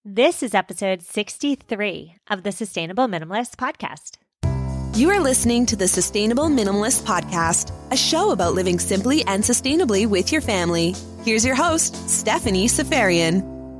This is episode 63 of the Sustainable Minimalist Podcast. You are listening to the Sustainable Minimalist Podcast, a show about living simply and sustainably with your family. Here's your host, Stephanie Seferian.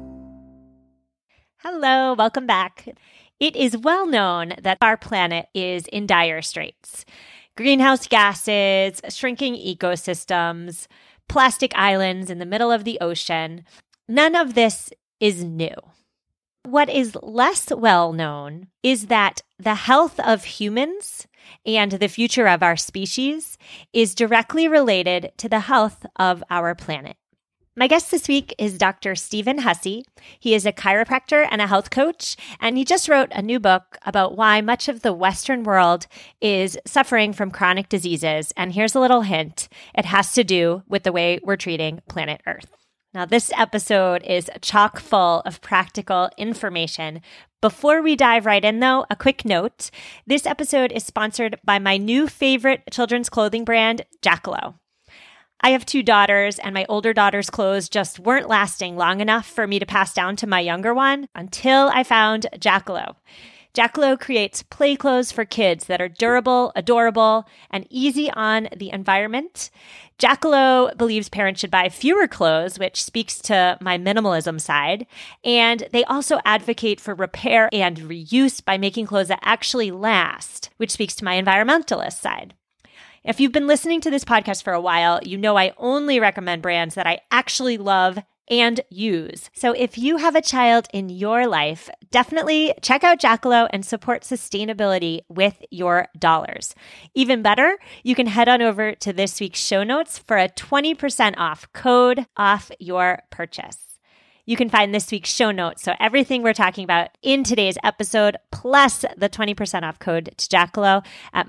Hello, welcome back. It is well known that our planet is in dire straits. Greenhouse gases, shrinking ecosystems, plastic islands in the middle of the ocean. None of this is new. What is less well known is that the health of humans and the future of our species is directly related to the health of our planet. My guest this week is Dr. Stephen Hussey. He is a chiropractor and a health coach, and he just wrote a new book about why much of the Western world is suffering from chronic diseases. And here's a little hint. It has to do with the way we're treating planet Earth. Now, this episode is chock full of practical information. Before we dive right in, though, a quick note. This episode is sponsored by my new favorite children's clothing brand, Jackalow. I have 2 daughters, and my older daughter's clothes just weren't lasting long enough for me to pass down to my younger one until I found Jackalow. Jackalow creates play clothes for kids that are durable, adorable, and easy on the environment. Jackalow believes parents should buy fewer clothes, which speaks to my minimalism side. And they also advocate for repair and reuse by making clothes that actually last, which speaks to my environmentalist side. If you've been listening to this podcast for a while, you know I only recommend brands that I actually love and use. So if you have a child in your life, definitely check out Jackalow and support sustainability with your dollars. Even better, you can head on over to this week's show notes for a 20% off code off your purchase. You can find this week's show notes, so everything we're talking about in today's episode, plus the 20% off code to Jackalow at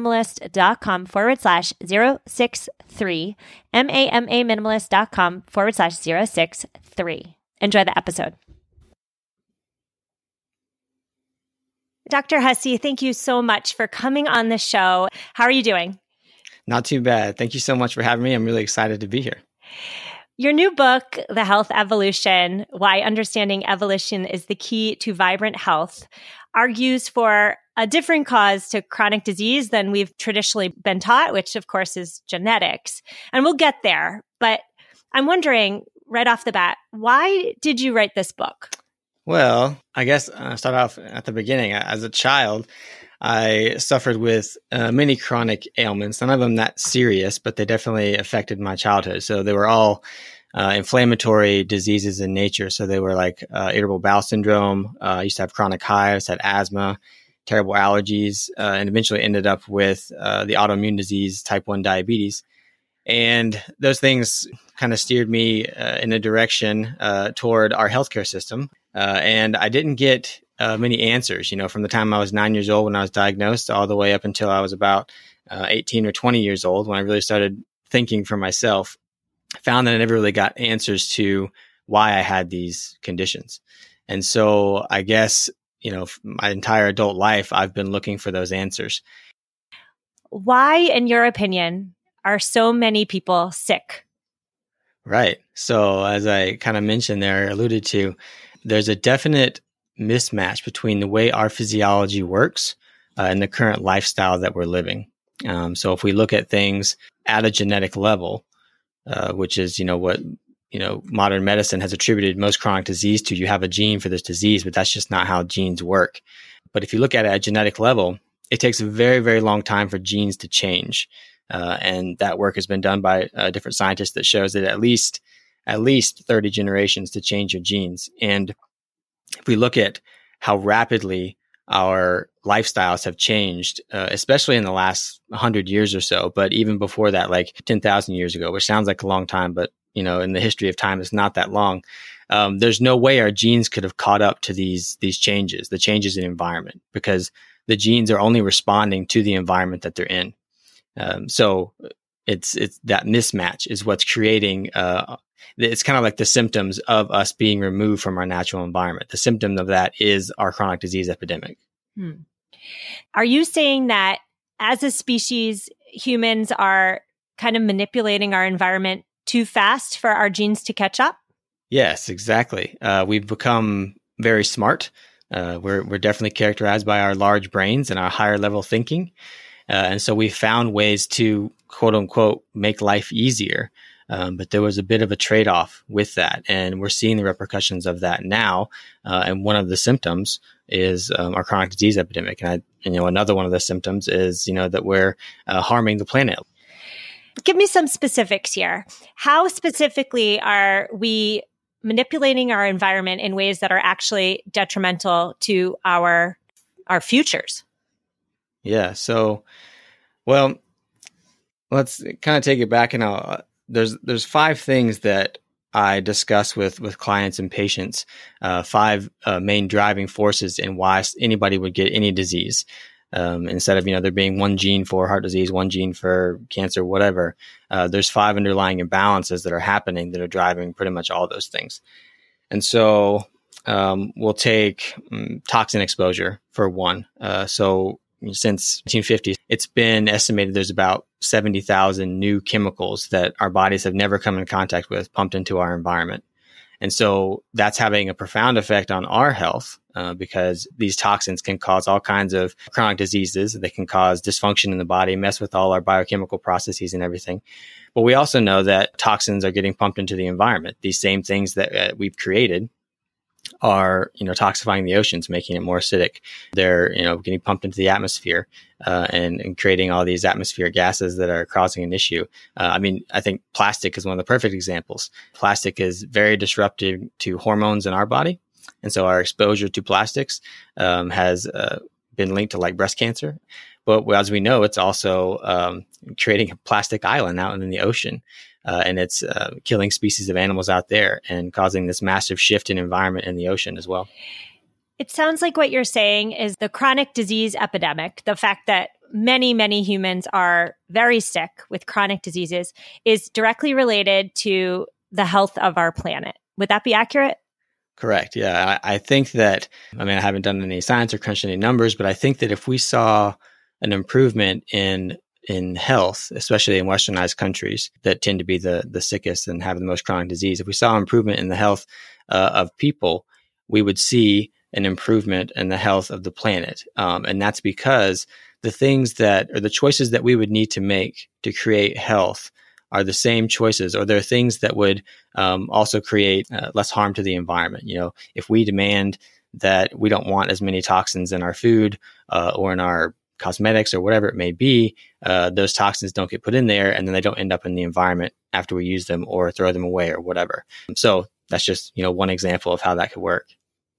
mamaminimalist.com/063, mamaminimalist.com/063. Enjoy the episode. Dr. Hussey, thank you so much for coming on the show. How are you doing? Not too bad. Thank you so much for having me. I'm really excited to be here. Your new book, The Health Evolution, Why Understanding Evolution is the Key to Vibrant Health, argues for a different cause to chronic disease than we've traditionally been taught, which of course is genetics. And we'll get there. But I'm wondering right off the bat, why did you write this book? Well, I guess I'll start off at the beginning. As a child, I suffered with many chronic ailments, none of them that serious, but they definitely affected my childhood. So they were all inflammatory diseases in nature. So they were like irritable bowel syndrome. I used to have chronic hives, had asthma, terrible allergies, and eventually ended up with the autoimmune disease, type 1 diabetes. And those things kind of steered me in a direction toward our healthcare system. And I didn't get many answers, from the time I was 9 years old when I was diagnosed all the way up until I was about 18 or 20 years old when I really started thinking for myself. I found that I never really got answers to why I had these conditions. And so I guess, my entire adult life, I've been looking for those answers. Why, in your opinion, are so many people sick? Right. So as I kind of mentioned there, alluded to, there's a definite mismatch between the way our physiology works and the current lifestyle that we're living. So if we look at things at a genetic level, which is, what, modern medicine has attributed most chronic disease to, you have a gene for this disease, but that's just not how genes work. But if you look at it at a genetic level, it takes a very, very long time for genes to change. And that work has been done by different scientists that shows that at least 30 generations to change your genes. And if we look at how rapidly our lifestyles have changed, especially in the last 100 years or so, but even before that, like 10,000 years ago, which sounds like a long time, but in the history of time, it's not that long. There's no way our genes could have caught up to these changes, the changes in environment, because the genes are only responding to the environment that they're in. So it's that mismatch is what's creating it's kind of like the symptoms of us being removed from our natural environment. The symptom of that is our chronic disease epidemic. Are you saying that as a species, humans are kind of manipulating our environment too fast for our genes to catch up? Yes, exactly. We've become very smart. We're definitely characterized by our large brains and our higher level thinking. And so we found ways to, quote unquote, make life easier. But there was a bit of a trade-off with that. And we're seeing the repercussions of that now. And one of the symptoms is our chronic disease epidemic. And another one of the symptoms is, that we're harming the planet. Give me some specifics here. How specifically are we manipulating our environment in ways that are actually detrimental to our futures? Yeah. So, well, let's kind of take it back, and there's 5 things that I discuss with clients and patients, 5 main driving forces in why anybody would get any disease. Instead of, there being one gene for heart disease, one gene for cancer, whatever, there's 5 underlying imbalances that are happening that are driving pretty much all those things. And so we'll take toxin exposure for one. So since 1950s, it's been estimated there's about 70,000 new chemicals that our bodies have never come in contact with pumped into our environment. And so that's having a profound effect on our health because these toxins can cause all kinds of chronic diseases. They can cause dysfunction in the body, mess with all our biochemical processes and everything. But we also know that toxins are getting pumped into the environment. These same things that we've created are, toxifying the oceans, making it more acidic. They're, getting pumped into the atmosphere and creating all these atmospheric gases that are causing an issue. I think plastic is one of the perfect examples. Plastic is very disruptive to hormones in our body. And so our exposure to plastics has been linked to like breast cancer. But as we know, it's also creating a plastic island out in the ocean. And it's killing species of animals out there and causing this massive shift in environment in the ocean as well. It sounds like what you're saying is the chronic disease epidemic, the fact that many, many humans are very sick with chronic diseases, is directly related to the health of our planet. Would that be accurate? Correct. Yeah. I think that, I haven't done any science or crunched any numbers, but I think that if we saw an improvement in health, especially in westernized countries that tend to be the sickest and have the most chronic disease, if we saw improvement in the health of people, we would see an improvement in the health of the planet. And that's because the things that are the choices that we would need to make to create health are the same choices, or they're things that would also create less harm to the environment. If we demand that we don't want as many toxins in our food or in our cosmetics or whatever it may be, those toxins don't get put in there and then they don't end up in the environment after we use them or throw them away or whatever. So that's just, one example of how that could work.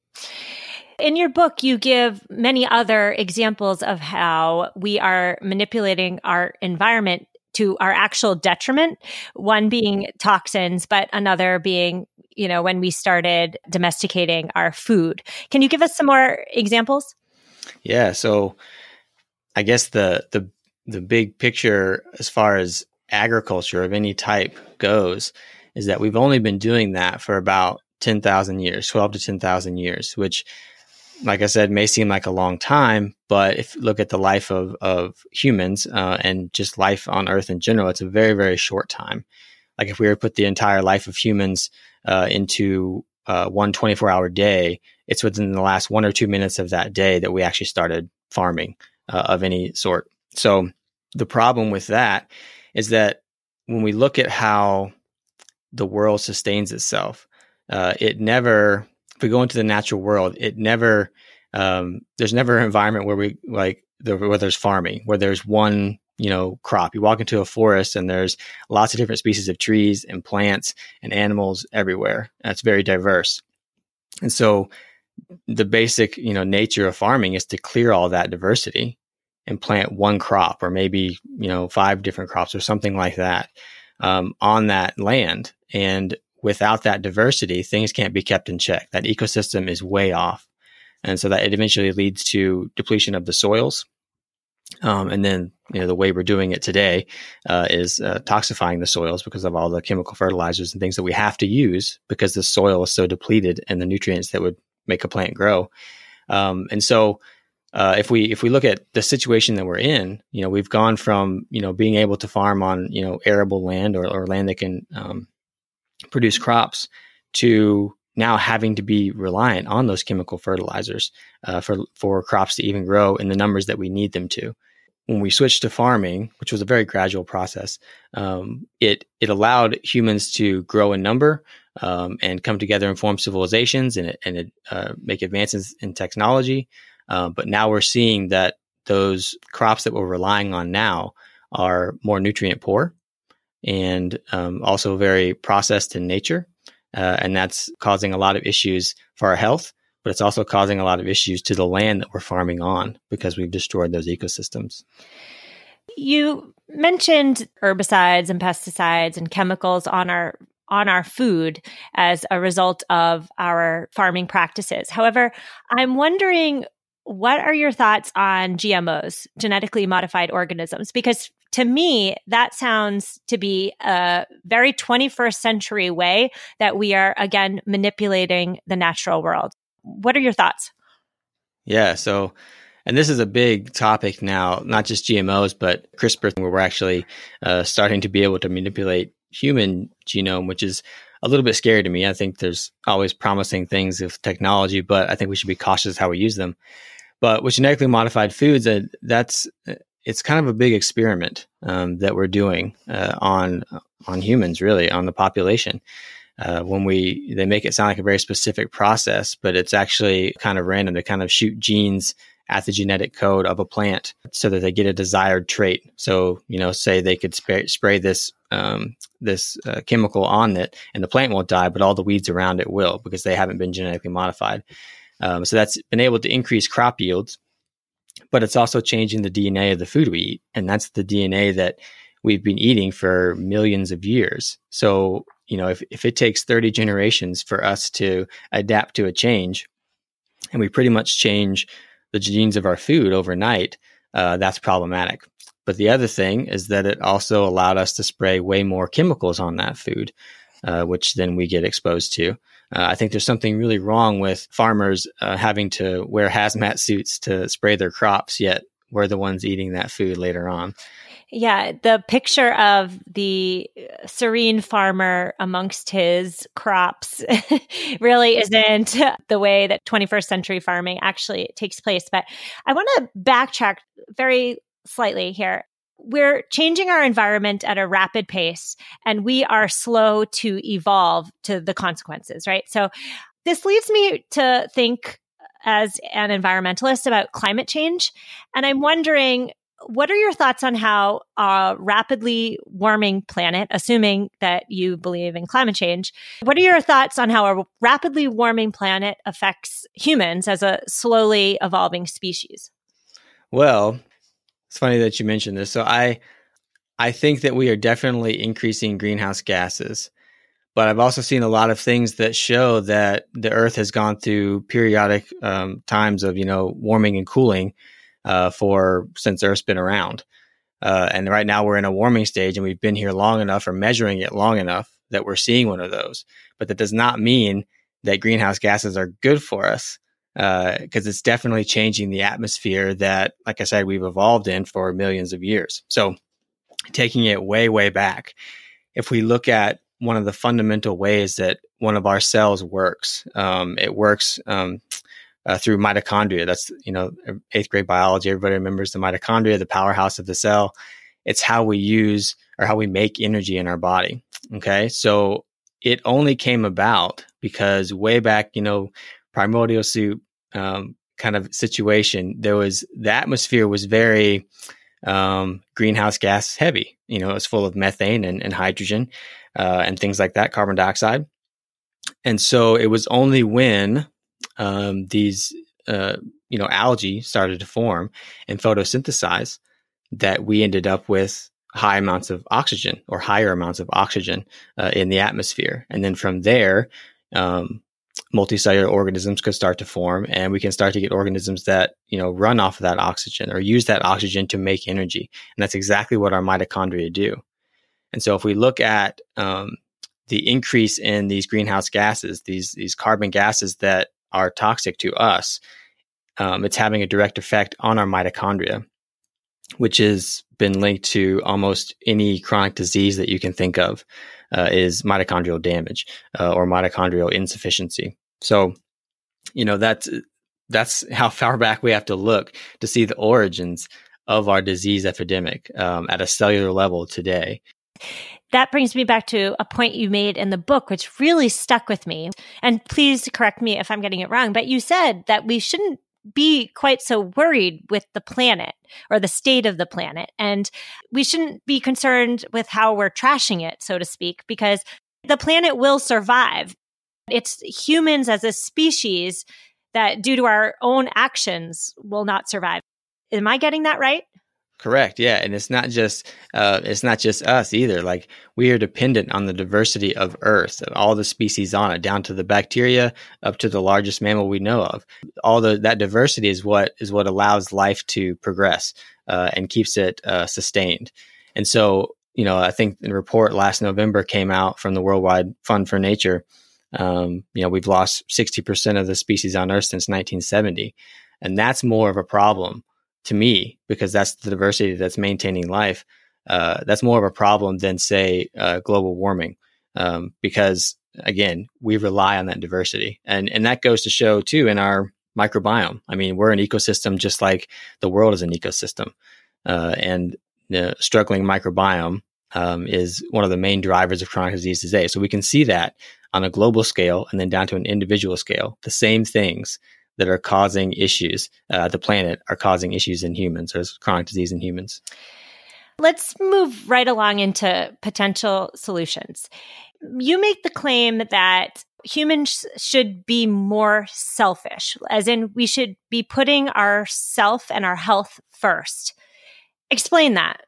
In your book, you give many other examples of how we are manipulating our environment to our actual detriment, one being toxins, but another being, when we started domesticating our food. Can you give us some more examples? Yeah. So I guess the big picture as far as agriculture of any type goes is that we've only been doing that for about 10,000 years, 12 to 10,000 years, which, like I said, may seem like a long time, but if you look at the life of humans and just life on Earth in general, it's a very, very short time. Like if we were to put the entire life of humans into one 24-hour day, it's within the last 1 or 2 minutes of that day that we actually started farming of any sort. So the problem with that is that when we look at how the world sustains itself, it never, if we go into the natural world, it never, there's never an environment where where there's farming, where there's one, crop. You walk into a forest and there's lots of different species of trees and plants and animals everywhere. That's very diverse. And so the basic, nature of farming is to clear all that diversity and plant one crop or maybe, 5 different crops or something like that on that land. And without that diversity, things can't be kept in check. That ecosystem is way off. And so that it eventually leads to depletion of the soils. And then, the way we're doing it today is toxifying the soils because of all the chemical fertilizers and things that we have to use because the soil is so depleted in the nutrients that would make a plant grow. And so if we look at the situation that we're in, we've gone from, being able to farm on, arable land or land that can produce crops to now having to be reliant on those chemical fertilizers for crops to even grow in the numbers that we need them to. When we switched to farming, which was a very gradual process, it allowed humans to grow in number and come together and form civilizations and make advances in technology. But now we're seeing that those crops that we're relying on now are more nutrient poor and also very processed in nature. And that's causing a lot of issues for our health, but it's also causing a lot of issues to the land that we're farming on because we've destroyed those ecosystems. You mentioned herbicides and pesticides and chemicals on our food as a result of our farming practices. However, I'm wondering, what are your thoughts on GMOs, genetically modified organisms? Because to me, that sounds to be a very 21st century way that we are, again, manipulating the natural world. What are your thoughts? Yeah, and this is a big topic now, not just GMOs, but CRISPR, where we're actually starting to be able to manipulate human genome, which is a little bit scary to me. I think there's always promising things with technology, but I think we should be cautious how we use them. But with genetically modified foods, it's kind of a big experiment that we're doing on humans, really, on the population. They make it sound like a very specific process, but it's actually kind of random. They kind of shoot genes at the genetic code of a plant so that they get a desired trait. So, say they could spray this chemical on it, and the plant won't die, but all the weeds around it will because they haven't been genetically modified. So that's been able to increase crop yields, but it's also changing the DNA of the food we eat. And that's the DNA that we've been eating for millions of years. So, if it takes 30 generations for us to adapt to a change, and we pretty much change the genes of our food overnight, that's problematic. But the other thing is that it also allowed us to spray way more chemicals on that food, which then we get exposed to. I think there's something really wrong with farmers having to wear hazmat suits to spray their crops, yet we're the ones eating that food later on. Yeah, the picture of the serene farmer amongst his crops really isn't the way that 21st century farming actually takes place. But I want to backtrack very slightly here. We're changing our environment at a rapid pace, and we are slow to evolve to the consequences, right? So this leads me to think as an environmentalist about climate change. And I'm wondering, what are your thoughts on how a rapidly warming planet, assuming that you believe in climate change, what are your thoughts on how a rapidly warming planet affects humans as a slowly evolving species? Well, it's funny that you mentioned this. So I think that we are definitely increasing greenhouse gases, but I've also seen a lot of things that show that the Earth has gone through periodic times of, warming and cooling since Earth's been around. And right now we're in a warming stage, and we've been here long enough, or measuring it long enough, that we're seeing one of those. But that does not mean that greenhouse gases are good for us, because it's definitely changing the atmosphere that, like I said, we've evolved in for millions of years. So taking it way, way back, if we look at one of the fundamental ways that one of our cells works, it works through mitochondria. That's, 8th grade biology. Everybody remembers the mitochondria, the powerhouse of the cell. It's how we use or how we make energy in our body. Okay. So it only came about because way back, primordial soup kind of situation, the atmosphere was very greenhouse gas heavy. It was full of methane and hydrogen and things like that, carbon dioxide. And so it was only when these algae started to form and photosynthesize that we ended up with high amounts of oxygen, or higher amounts of oxygen in the atmosphere. And then from there, multicellular organisms could start to form, and we can start to get organisms that, run off of that oxygen or use that oxygen to make energy. And that's exactly what our mitochondria do. And so if we look at the increase in these greenhouse gases, these carbon gases that are toxic to us, it's having a direct effect on our mitochondria, which has been linked to almost any chronic disease that you can think of. is mitochondrial damage or mitochondrial insufficiency. So, that's how far back we have to look to see the origins of our disease epidemic at a cellular level today. That brings me back to a point you made in the book, which really stuck with me. And please correct me if I'm getting it wrong, but you said that we shouldn't be quite so worried with the planet or the state of the planet. And we shouldn't be concerned with how we're trashing it, so to speak, because the planet will survive. It's humans as a species that, due to our own actions, will not survive. Am I getting that right? Correct. Yeah. And it's not just us either. Like, we are dependent on the diversity of Earth, all the species on it, down to the bacteria, up to the largest mammal we know of. That diversity is what allows life to progress and keeps it sustained. And so, I think the report last November came out from the Worldwide Fund for Nature. We've lost 60% of the species on Earth since 1970. And that's more of a problem to me, because that's the diversity that's maintaining life. That's more of a problem than, say, global warming, because, again, we rely on that diversity. And that goes to show, too, in our microbiome. I mean, we're an ecosystem just like the world is an ecosystem. And the struggling microbiome is one of the main drivers of chronic disease today. So we can see that on a global scale and then down to an individual scale. The same things that are causing issues the planet are causing issues in humans, or chronic disease in humans. Let's move right along into potential solutions. You make the claim that humans should be more selfish, as in we should be putting our self and our health first. Explain that.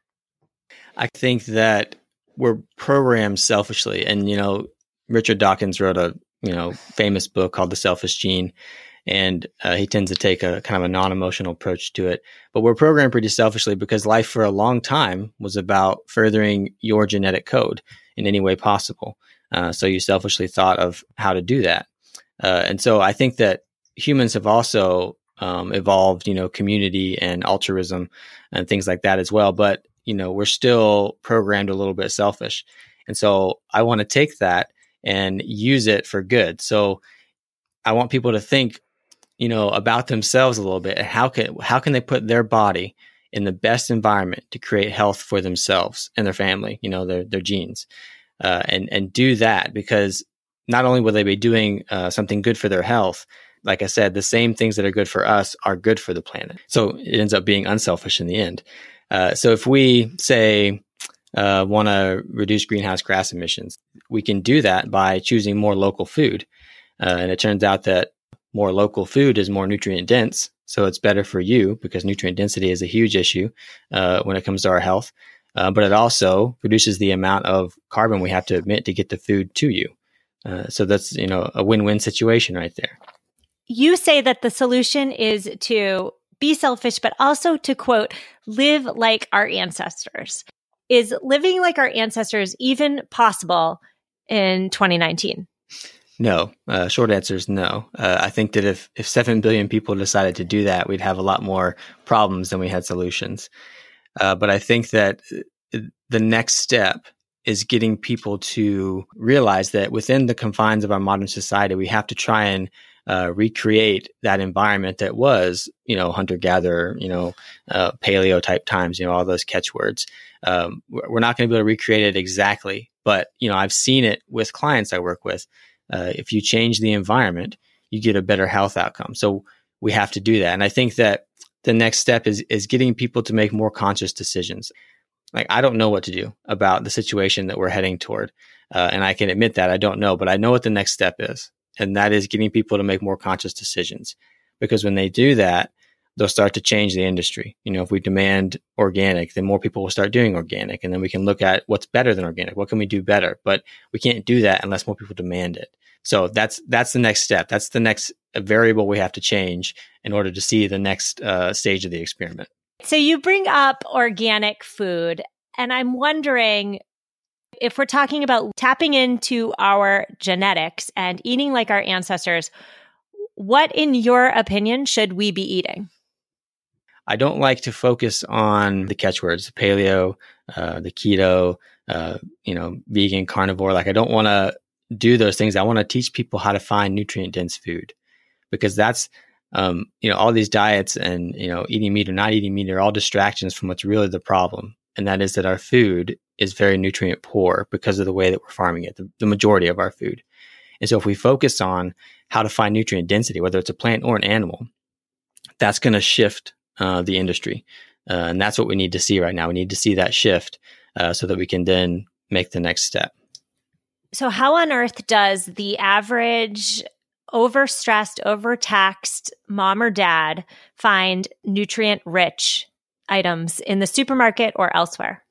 I think that we're programmed selfishly. And, Richard Dawkins wrote a, famous book called The Selfish Gene. And he tends to take a kind of a non-emotional approach to it. But we're programmed pretty selfishly because life for a long time was about furthering your genetic code in any way possible. So you selfishly thought of how to do that. And so I think that humans have also evolved, community and altruism and things like that as well. But, we're still programmed a little bit selfish. And so I want to take that and use it for good. So I want people to think, about themselves a little bit, and how can they put their body in the best environment to create health for themselves and their family, their genes, and do that, because not only will they be doing something good for their health, like I said, the same things that are good for us are good for the planet. So it ends up being unselfish in the end. So if we say want to reduce greenhouse gas emissions, we can do that by choosing more local food. And it turns out that more local food is more nutrient dense. So it's better for you, because nutrient density is a huge issue when it comes to our health. But it also reduces the amount of carbon we have to emit to get the food to you. So that's, a win-win situation right there. You say that the solution is to be selfish, but also to, quote, live like our ancestors. Is living like our ancestors even possible in 2019? No. Short answer is no. I think that if 7 billion people decided to do that, we'd have a lot more problems than we had solutions. But I think that the next step is getting people to realize that within the confines of our modern society, we have to try and recreate that environment that was, hunter-gatherer, paleo type times, all those catchwords. We're not going to be able to recreate it exactly, but, I've seen it with clients I work with. If you change the environment, you get a better health outcome. So we have to do that. And I think that the next step is getting people to make more conscious decisions. Like, I don't know what to do about the situation that we're heading toward. And I can admit that I don't know, but I know what the next step is. And that is getting people to make more conscious decisions. Because when they do that, they'll start to change the industry. If we demand organic, then more people will start doing organic. And then we can look at what's better than organic. What can we do better? But we can't do that unless more people demand it. So that's the next step. That's the next variable we have to change in order to see the next stage of the experiment. So you bring up organic food, and I'm wondering, if we're talking about tapping into our genetics and eating like our ancestors, what, in your opinion, should we be eating? I don't like to focus on the catchwords, the paleo, the keto, vegan, carnivore. Like I don't want to do those things. I want to teach people how to find nutrient dense food, because that's, all these diets and, eating meat or not eating meat are all distractions from what's really the problem. And that is that our food is very nutrient poor because of the way that we're farming it, the majority of our food. And so if we focus on how to find nutrient density, whether it's a plant or an animal, that's going to shift the industry. And that's what we need to see right now. We need to see that shift so that we can then make the next step. So how on earth does the average overstressed, overtaxed mom or dad find nutrient-rich items in the supermarket or elsewhere?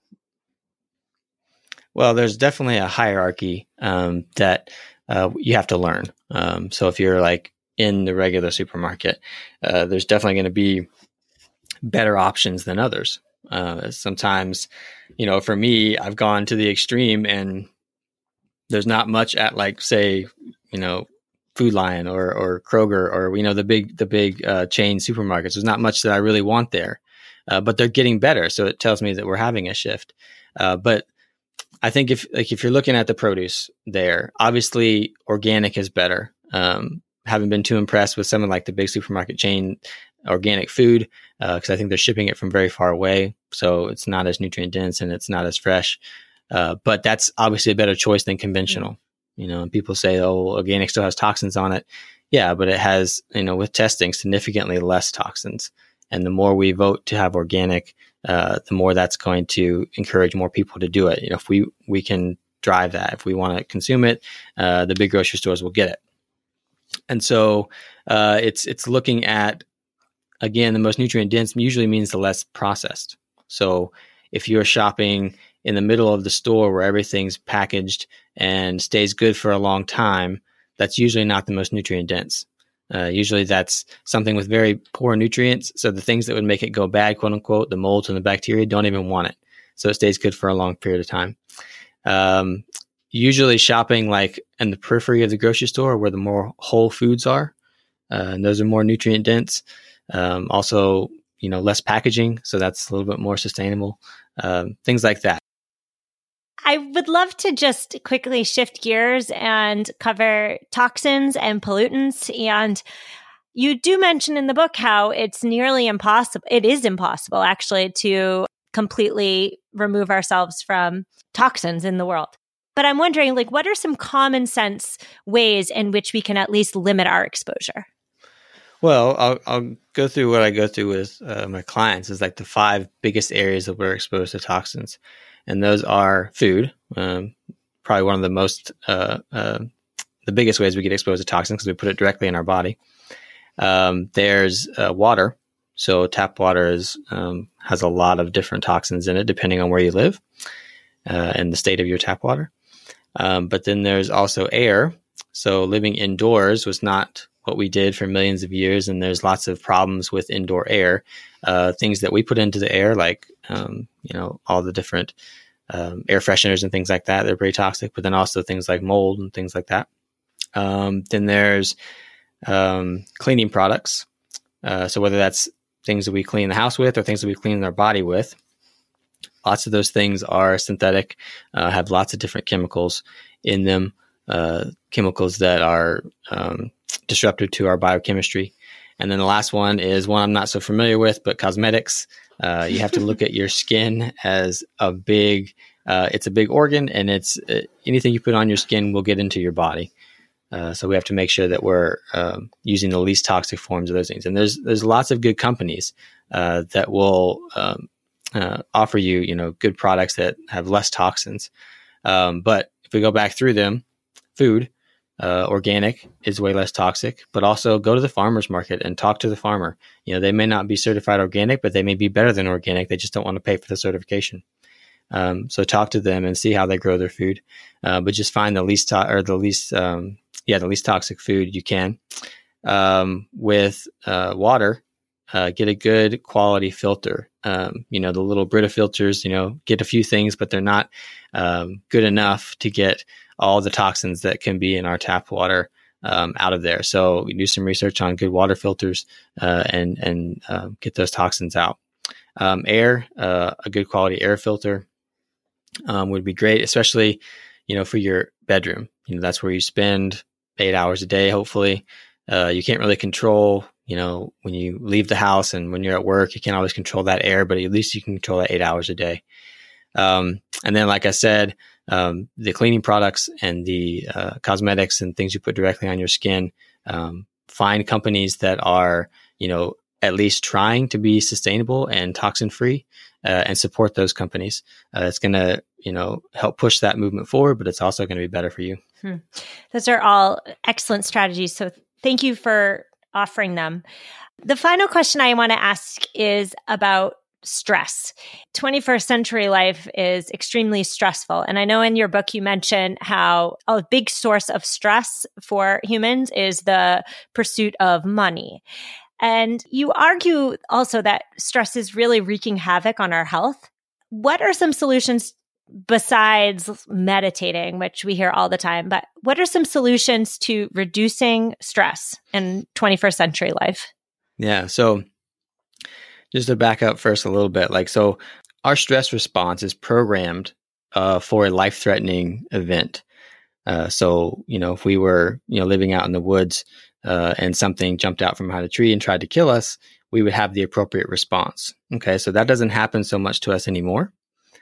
Well, there's definitely a hierarchy that you have to learn. So if you're like in the regular supermarket, there's definitely going to be better options than others. Sometimes, for me, I've gone to the extreme and there's not much at like, say, Food Lion or Kroger or, the big chain supermarkets. There's not much that I really want there, but they're getting better. So it tells me that we're having a shift. But I think if you're looking at the produce there, obviously organic is better. Haven't been too impressed with some of like the big supermarket chain organic food because I think they're shipping it from very far away. So it's not as nutrient dense and it's not as fresh. But that's obviously a better choice than conventional. And people say, oh, organic still has toxins on it. Yeah, but it has, with testing, significantly less toxins. And the more we vote to have organic, the more that's going to encourage more people to do it. If we can drive that, if we want to consume it, the big grocery stores will get it. And so it's looking at, again, the most nutrient dense usually means the less processed. So if you're shopping in the middle of the store where everything's packaged and stays good for a long time, that's usually not the most nutrient dense. Usually that's something with very poor nutrients. So the things that would make it go bad, quote unquote, the molds and the bacteria don't even want it. So it stays good for a long period of time. Usually shopping like in the periphery of the grocery store where the more whole foods are, and those are more nutrient dense. Also, less packaging. So that's a little bit more sustainable. Things like that. I would love to just quickly shift gears and cover toxins and pollutants. And you do mention in the book how it's nearly impossible. It is impossible, actually, to completely remove ourselves from toxins in the world. But I'm wondering, what are some common sense ways in which we can at least limit our exposure? Well, I'll go through what I go through with my clients is like the 5 biggest areas that we're exposed to toxins. And those are food, probably one of the most, the biggest ways we get exposed to toxins because we put it directly in our body. There's water. So tap water has a lot of different toxins in it, depending on where you live and the state of your tap water. But then there's also air. So living indoors was not what we did for millions of years. And there's lots of problems with indoor air, things that we put into the air, like, all the different air fresheners and things like that. They're very toxic, but then also things like mold and things like that. Then there's cleaning products. So whether that's things that we clean the house with or things that we clean our body with, lots of those things are synthetic, have lots of different chemicals in them, chemicals that are disruptive to our biochemistry. And then the last one is one I'm not so familiar with, but cosmetics. You have to look at your skin as a big, it's a big organ, and it's anything you put on your skin will get into your body. So we have to make sure that we're using the least toxic forms of those things. And there's lots of good companies that will offer you, good products that have less toxins. But if we go back through them, food, organic is way less toxic, but also go to the farmer's market and talk to the farmer. They may not be certified organic, but they may be better than organic. They just don't want to pay for the certification. So talk to them and see how they grow their food. But just find the least toxic food you can. With water, get a good quality filter. The little Brita filters, get a few things, but they're not good enough to get all the toxins that can be in our tap water out of there. So we do some research on good water filters and get those toxins out. Air, a good quality air filter. would be great, especially, for your bedroom. That's where you spend 8 hours a day, hopefully. You can't really control, when you leave the house and when you're at work, you can't always control that air, but at least you can control that 8 hours a day. And then, like I said, the cleaning products and the cosmetics and things you put directly on your skin, find companies that are, at least trying to be sustainable and toxin free, and support those companies. It's going to, help push that movement forward, but it's also going to be better for you. Those are all excellent strategies. So thank you for offering them. The final question I want to ask is about stress. 21st century life is extremely stressful. And I know in your book, you mentioned how a big source of stress for humans is the pursuit of money. And you argue also that stress is really wreaking havoc on our health. What are some solutions besides meditating, which we hear all the time, but what are some solutions to reducing stress in 21st century life? Yeah. So just to back up first a little bit, so our stress response is programmed for a life-threatening event. So, if we were, living out in the woods and something jumped out from behind a tree and tried to kill us, we would have the appropriate response. Okay. So that doesn't happen so much to us anymore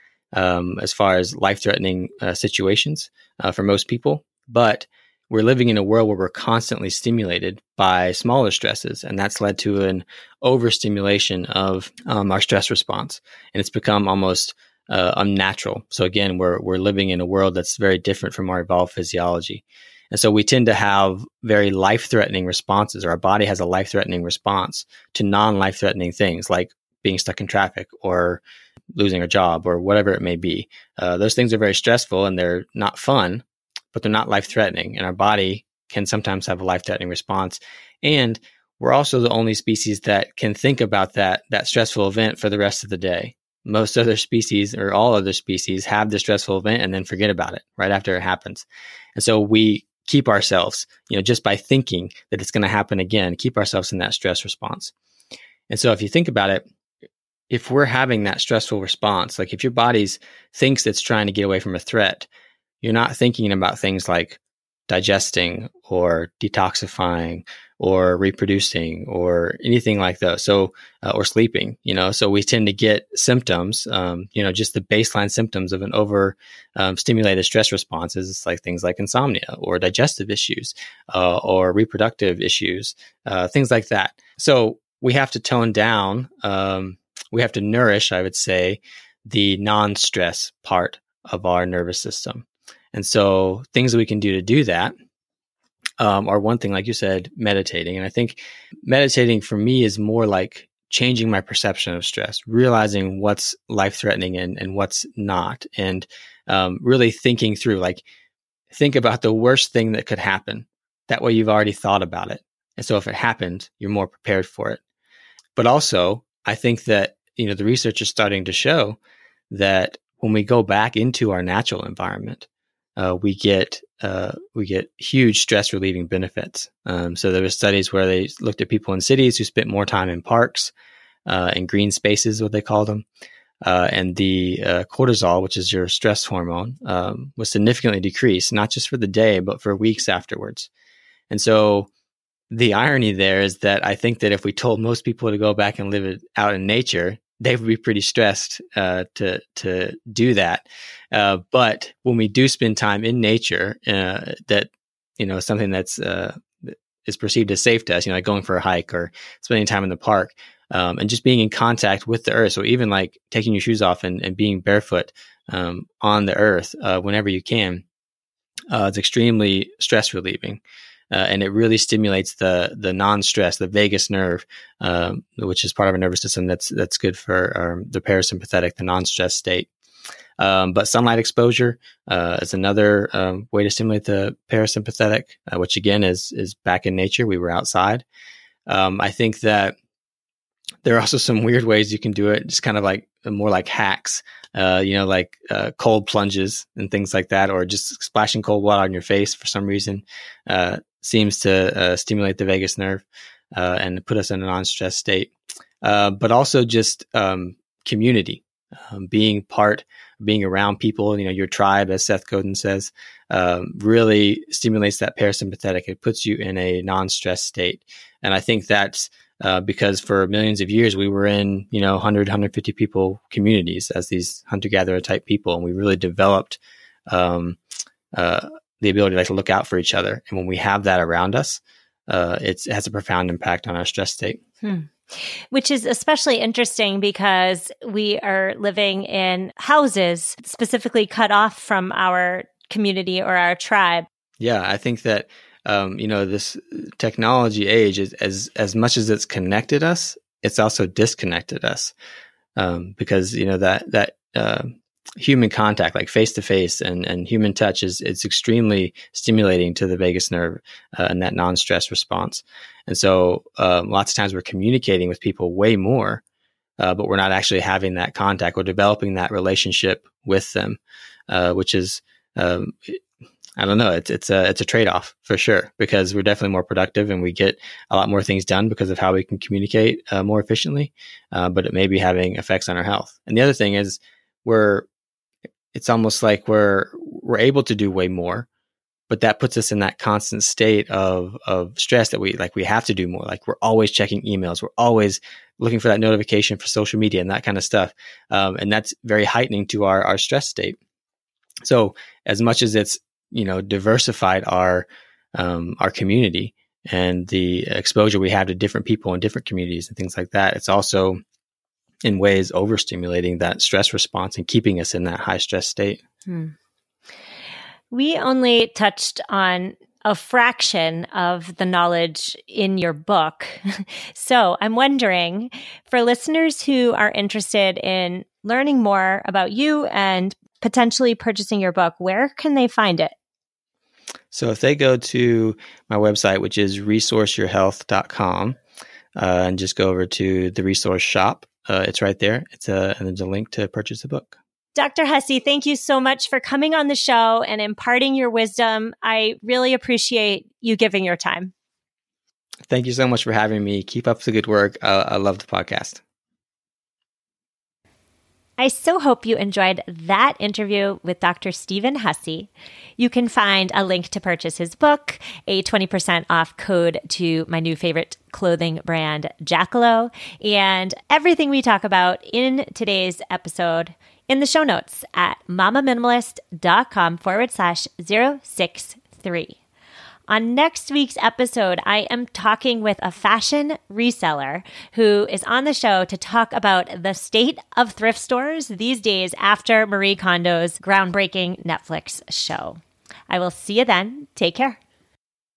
as far as life-threatening situations for most people. But we're living in a world where we're constantly stimulated by smaller stresses, and that's led to an overstimulation of our stress response, and it's become almost unnatural. So again, we're living in a world that's very different from our evolved physiology, and so we tend to have very life-threatening responses, or our body has a life-threatening response to non-life-threatening things like being stuck in traffic or losing a job or whatever it may be. Those things are very stressful and they're not fun, but they're not life-threatening. And our body can sometimes have a life-threatening response. And we're also the only species that can think about that stressful event for the rest of the day. Most other species, or all other species, have the stressful event and then forget about it right after it happens. And so we keep ourselves, just by thinking that it's going to happen again, keep ourselves in that stress response. And so if you think about it, if we're having that stressful response, like if your body thinks it's trying to get away from a threat, you're not thinking about things like digesting or detoxifying or reproducing or anything like those. So, or sleeping, so we tend to get symptoms, just the baseline symptoms of an stimulated stress responses. It's like things like insomnia or digestive issues, or reproductive issues, things like that. So we have to tone down, we have to nourish, I would say, the non-stress part of our nervous system. And so things that we can do to do that are one thing, like you said, meditating. And I think meditating for me is more like changing my perception of stress, realizing what's life-threatening and what's not, and really thinking through, think about the worst thing that could happen. That way you've already thought about it. And so if it happens, you're more prepared for it. But also, I think that, the research is starting to show that when we go back into our natural environment, we get huge stress relieving benefits. So there were studies where they looked at people in cities who spent more time in parks, in green spaces, what they called them, and the cortisol, which is your stress hormone, was significantly decreased, not just for the day, but for weeks afterwards. And so the irony there is that I think that if we told most people to go back and live it out in nature, they would be pretty stressed to do that. But when we do spend time in nature, that something that's is perceived as safe to us, like going for a hike or spending time in the park, and just being in contact with the earth. So even like taking your shoes off and being barefoot on the earth whenever you can, it's extremely stress relieving. And it really stimulates the non-stress, the vagus nerve, which is part of our nervous system that's good for the parasympathetic, the non-stress state. But sunlight exposure is another way to stimulate the parasympathetic, which again is back in nature. We were outside. I think that there are also some weird ways you can do it, just kind of like more like hacks, cold plunges and things like that, or just splashing cold water on your face for some reason. Seems to stimulate the vagus nerve and put us in a non-stress state. But also just community, being part being around people, your tribe, as Seth Godin says, really stimulates that parasympathetic. It puts you in a non-stress state. And I think that's because for millions of years, we were in, 100, 150 people communities as these hunter-gatherer type people. And we really developed the ability to look out for each other. And when we have that around us, it has a profound impact on our stress state. Which is especially interesting because we are living in houses specifically cut off from our community or our tribe. Yeah, I think that, this technology age is as much as it's connected us, it's also disconnected us because, that human contact, like face to face and human touch it's extremely stimulating to the vagus nerve and that non-stress response. And so lots of times we're communicating with people way more, but we're not actually having that contact or developing that relationship with them, which is, I don't know, it's a trade-off for sure, because we're definitely more productive and we get a lot more things done because of how we can communicate more efficiently, but it may be having effects on our health. And the other thing is it's almost like we're able to do way more, but that puts us in that constant state of stress that we have to do more. Like we're always checking emails. We're always looking for that notification for social media and that kind of stuff. And that's very heightening to our stress state. So as much as it's, diversified our community and the exposure we have to different people in different communities and things like that, it's also in ways overstimulating that stress response and keeping us in that high stress state. We only touched on a fraction of the knowledge in your book. So I'm wondering, for listeners who are interested in learning more about you and potentially purchasing your book, where can they find it? So if they go to my website, which is resourceyourhealth.com, and just go over to the resource shop, it's right there. And there's a link to purchase the book. Dr. Hussey, thank you so much for coming on the show and imparting your wisdom. I really appreciate you giving your time. Thank you so much for having me. Keep up the good work. I love the podcast. I so hope you enjoyed that interview with Dr. Stephen Hussey. You can find a link to purchase his book, a 20% off code to my new favorite clothing brand, Jackalow, and everything we talk about in today's episode in the show notes at mamaminimalist.com/063. On next week's episode, I am talking with a fashion reseller who is on the show to talk about the state of thrift stores these days after Marie Kondo's groundbreaking Netflix show. I will see you then. Take care.